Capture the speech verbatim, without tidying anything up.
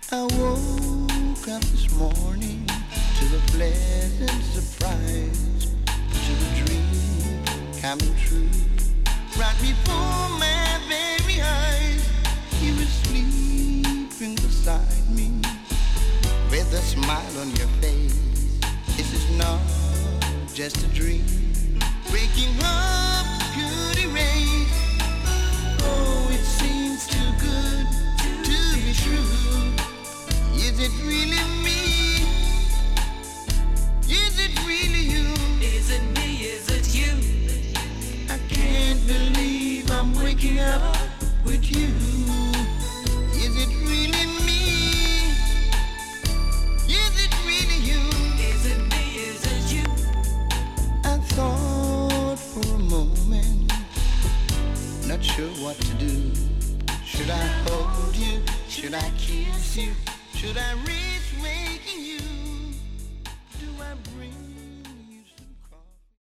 I woke up this morning to the pleasant surprise, to the dream coming true. Right before my very eyes, you were sleeping beside me, with a smile on your face. This is not just a dream. Waking up could erase. Oh, it seems too good to be true. Is it really me? Is it really you? Is it me? Is it you? I can't believe I'm waking up with you. Is it really me? Is it really you? Is it me? Is it you? I thought for a moment, not sure what to do. Should I hold you? Should I kiss you? Should I read?